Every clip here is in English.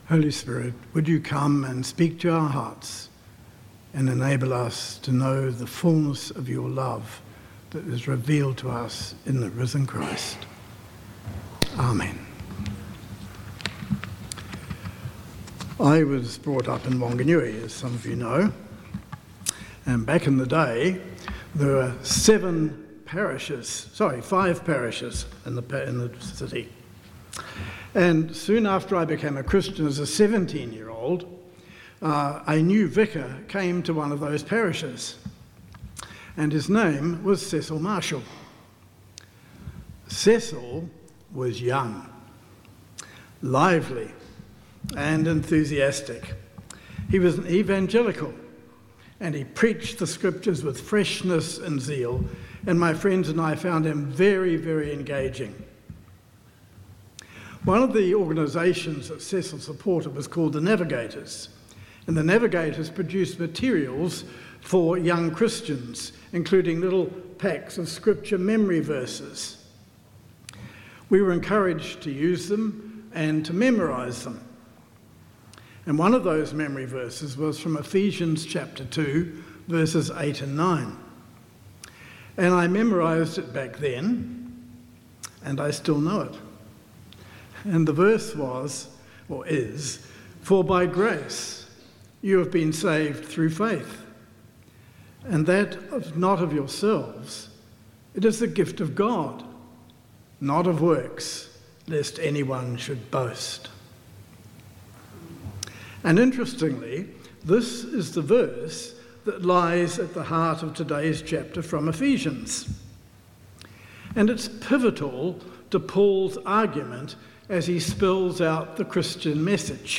Holy Spirit, would you come and speak to our hearts and enable us to know the fullness of your love that is revealed to us in the risen Christ. Amen. I was brought up in Wanganui, as some of you know, and back in the day there were 5 parishes in the city. And soon after I became a Christian as a 17-year-old, a new vicar came to one of those parishes, and his name was Cecil Marshall. Cecil was young, lively, and enthusiastic. He was an evangelical, and he preached the scriptures with freshness and zeal, and my friends and I found him very, very engaging. One of the organisations that Cecil supported was called the Navigators, and the Navigators produced materials for young Christians, including little packs of scripture memory verses. We were encouraged to use them and to memorise them. And one of those memory verses was from Ephesians chapter 2, verses 8 and 9. And I memorised it back then, and I still know it. And the verse was, or is, "For by grace you have been saved through faith, and that not of yourselves, it is the gift of God, not of works, lest anyone should boast." And interestingly, this is the verse that lies at the heart of today's chapter from Ephesians. And it's pivotal to Paul's argument as he spells out the Christian message.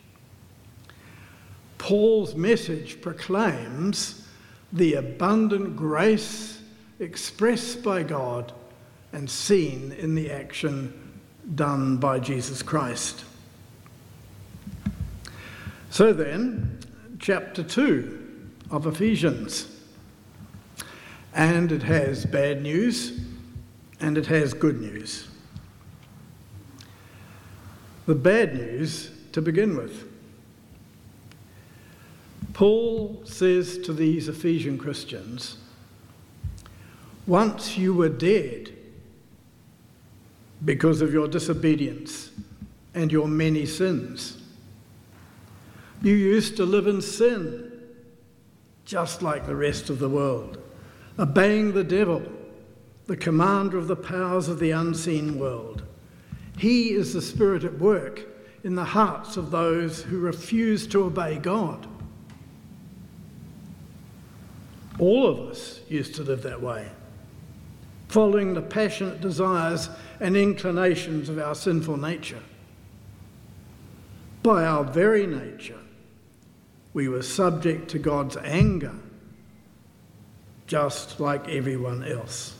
Paul's message proclaims the abundant grace expressed by God and seen in the action done by Jesus Christ. So then, chapter 2 of Ephesians. And it has bad news and it has good news. The bad news to begin with. Paul says to these Ephesian Christians, once you were dead because of your disobedience and your many sins. You used to live in sin, just like the rest of the world, obeying the devil, the commander of the powers of the unseen world. He is the spirit at work in the hearts of those who refuse to obey God. All of us used to live that way, following the passionate desires and inclinations of our sinful nature. By our very nature, we were subject to God's anger, just like everyone else.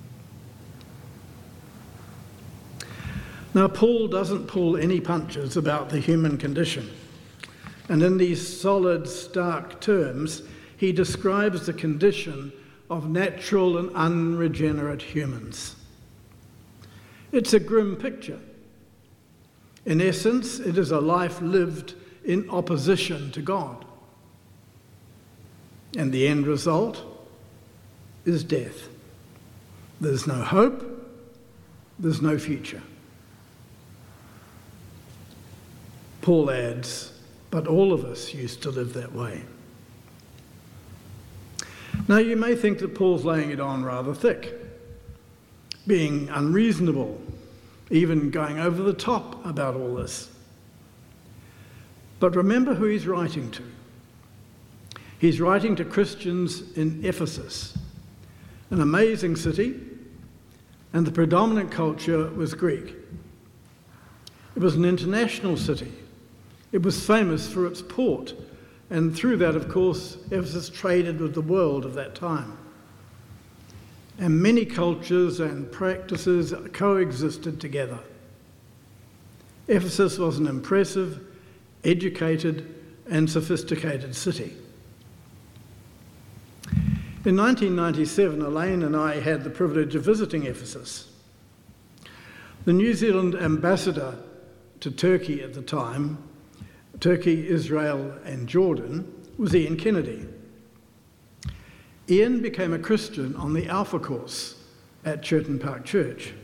Now, Paul doesn't pull any punches about the human condition, and in these solid, stark terms, he describes the condition of natural and unregenerate humans. It's a grim picture. In essence, it is a life lived in opposition to God. And the end result is death. There's no hope, there's no future. Paul adds, but all of us used to live that way. Now you may think that Paul's laying it on rather thick, being unreasonable, even going over the top about all this. But remember who he's writing to. He's writing to Christians in Ephesus, an amazing city, and the predominant culture was Greek. It was an international city. It was famous for its port, and through that, of course, Ephesus traded with the world of that time. And many cultures and practices coexisted together. Ephesus was an impressive, educated, and sophisticated city. In 1997, Elaine and I had the privilege of visiting Ephesus. The New Zealand ambassador to Turkey at the time Turkey, Israel and Jordan, was Ian Kennedy. Ian became a Christian on the Alpha course at Churton Park Church.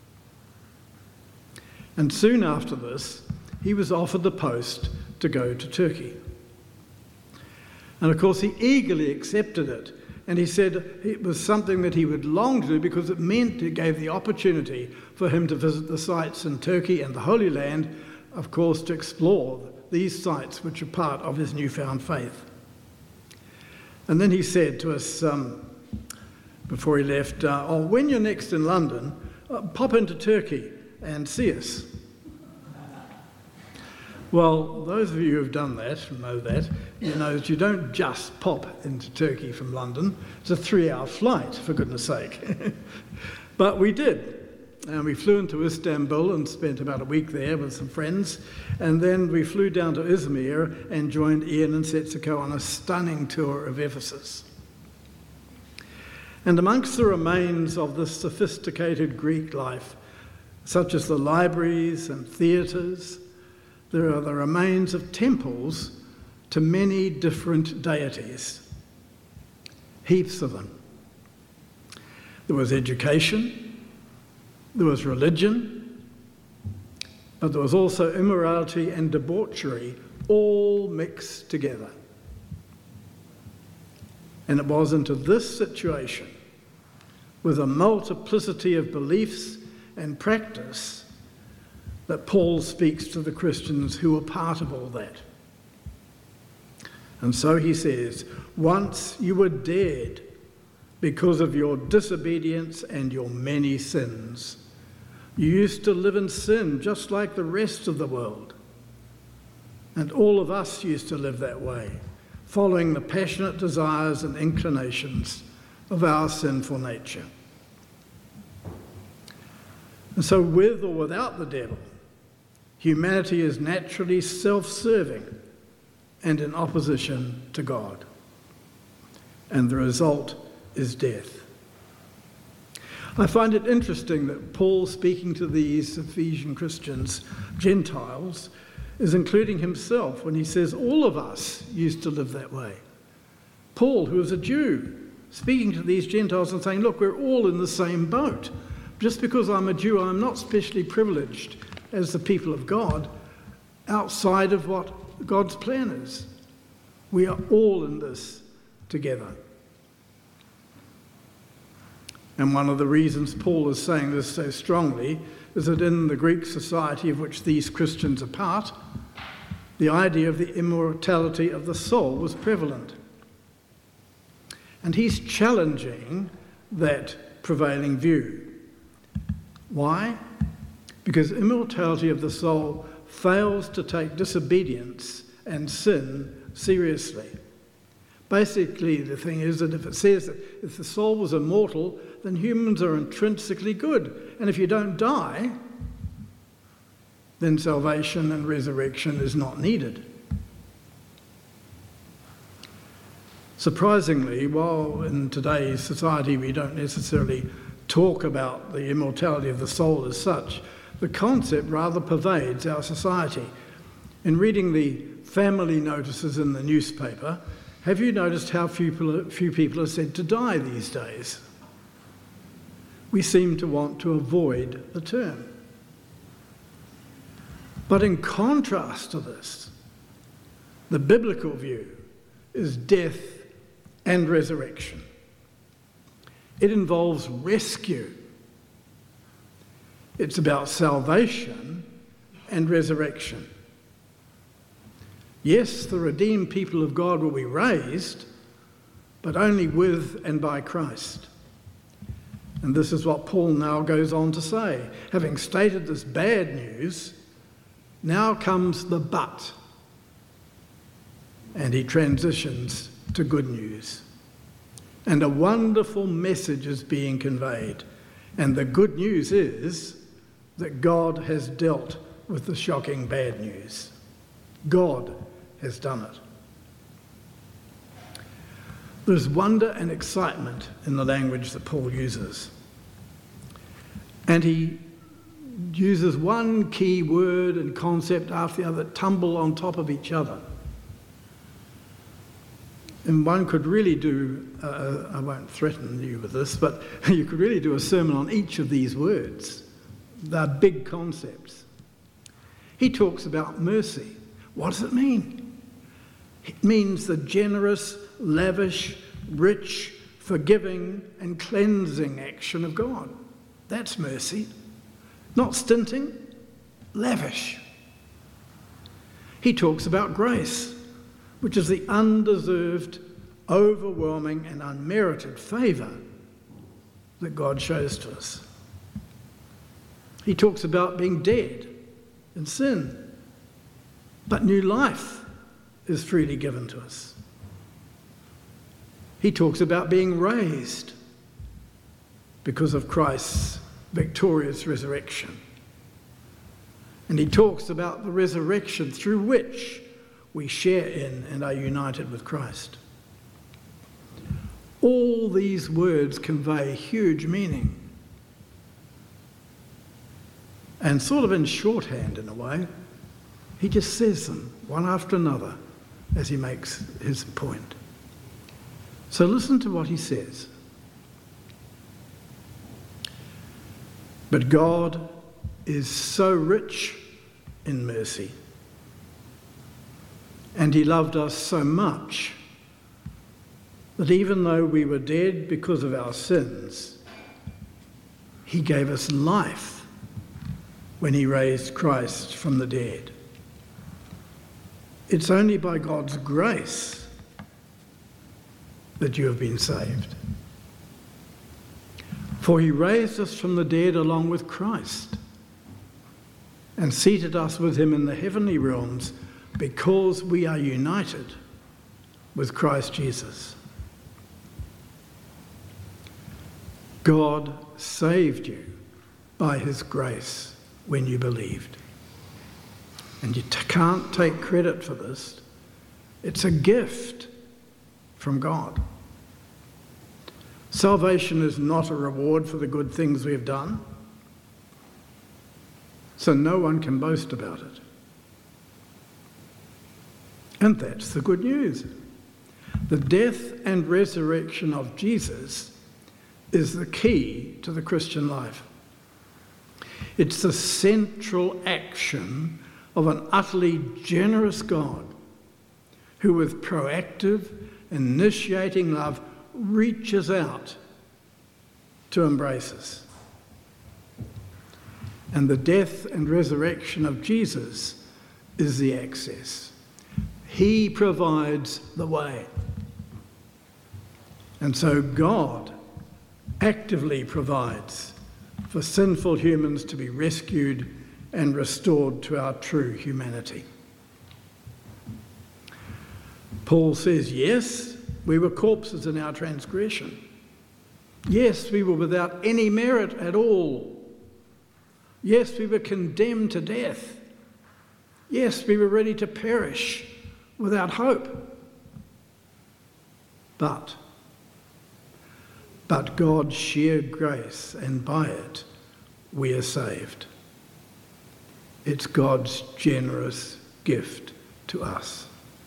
And soon after this, he was offered the post to go to Turkey. And of course, he eagerly accepted it. And he said it was something that he would long to do because it gave the opportunity for him to visit the sites in Turkey and the Holy Land, of course, to explore these sites which are part of his newfound faith. And then he said to us before he left, when you're next in London, pop into Turkey and see us. Well, those of you who have done that know that. You know that you don't just pop into Turkey from London. It's a 3-hour flight, for goodness sake. But we did. And we flew into Istanbul and spent about a week there with some friends. And then we flew down to Izmir and joined Ian and Setsuko on a stunning tour of Ephesus. And amongst the remains of this sophisticated Greek life, such as the libraries and theatres, there are the remains of temples to many different deities. Heaps of them. There was education, there was religion, but there was also immorality and debauchery, all mixed together. And it was into this situation, with a multiplicity of beliefs and practice, that Paul speaks to the Christians who were part of all that. And so he says, once you were dead because of your disobedience and your many sins. You used to live in sin just like the rest of the world. And all of us used to live that way, following the passionate desires and inclinations of our sinful nature. And so with or without the devil, humanity is naturally self-serving and in opposition to God. And the result is death. I find it interesting that Paul, speaking to these Ephesian Christians, Gentiles, is including himself when he says all of us used to live that way. Paul, who is a Jew, speaking to these Gentiles and saying, look, we're all in the same boat. Just because I'm a Jew, I'm not specially privileged as the people of God outside of what God's plan is. We are all in this together. And one of the reasons Paul is saying this so strongly is that in the Greek society of which these Christians are part, the idea of the immortality of the soul was prevalent. And he's challenging that prevailing view. Why? Because immortality of the soul fails to take disobedience and sin seriously. Basically, the thing is that if it says that if the soul was immortal, then humans are intrinsically good. And if you don't die, then salvation and resurrection is not needed. Surprisingly, while in today's society we don't necessarily talk about the immortality of the soul as such, the concept rather pervades our society. In reading the family notices in the newspaper, have you noticed how few people are said to die these days? We seem to want to avoid the term. But in contrast to this, the biblical view is death and resurrection. It involves rescue. It's about salvation and resurrection. Yes, the redeemed people of God will be raised, but only with and by Christ. And this is what Paul now goes on to say. Having stated this bad news, now comes the but. And he transitions to good news. And a wonderful message is being conveyed. And the good news is that God has dealt with the shocking bad news. God has done it. There's wonder and excitement in the language that Paul uses. And he uses one key word and concept after the other, tumble on top of each other. And one could really do, I won't threaten you with this, but you could really do a sermon on each of these words. They're big concepts. He talks about mercy. What does it mean? It means the generous, lavish, rich, forgiving and cleansing action of God. That's mercy. Not stinting, lavish. He talks about grace, which is the undeserved, overwhelming and unmerited favour that God shows to us. He talks about being dead in sin, but new life is freely given to us. He talks about being raised because of Christ's victorious resurrection. And he talks about the resurrection through which we share in and are united with Christ. All these words convey huge meaning. And sort of in shorthand in a way, he just says them one after another as he makes his point. So listen to what he says. But God is so rich in mercy, and he loved us so much that even though we were dead because of our sins, he gave us life when he raised Christ from the dead. It's only by God's grace that you have been saved. For he raised us from the dead along with Christ and seated us with him in the heavenly realms because we are united with Christ Jesus. God saved you by his grace when you believed. And you can't take credit for this. It's a gift from God. Salvation is not a reward for the good things we have done, so no one can boast about it. And that's the good news. The death and resurrection of Jesus is the key to the Christian life. It's the central action of an utterly generous God who, with proactive, initiating love, reaches out to embrace us. And the death and resurrection of Jesus is the access. He provides the way. And so God actively provides for sinful humans to be rescued and restored to our true humanity. Paul says, yes, we were corpses in our transgression. Yes, we were without any merit at all. Yes, we were condemned to death. Yes, we were ready to perish without hope. But God's sheer grace, and by it we are saved. It's God's generous gift to us.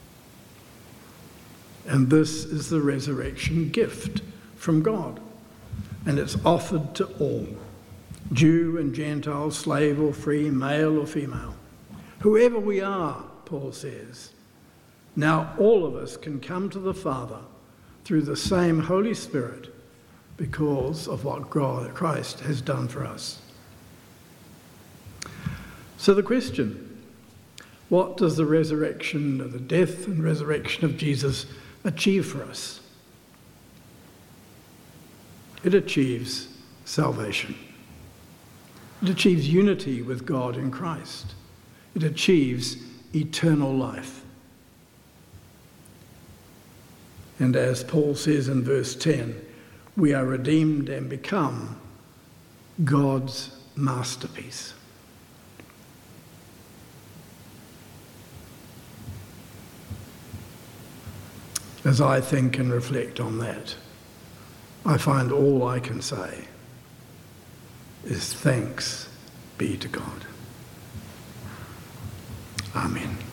And this is the resurrection gift from God. And it's offered to all, Jew and Gentile, slave or free, male or female. Whoever we are, Paul says, now all of us can come to the Father through the same Holy Spirit because of what God, Christ, has done for us. So the question, what does the resurrection, or the death and resurrection of Jesus achieve for us? It achieves salvation. It achieves unity with God in Christ. It achieves eternal life. And as Paul says in verse 10, we are redeemed and become God's masterpiece. As I think and reflect on that, I find all I can say is thanks be to God. Amen.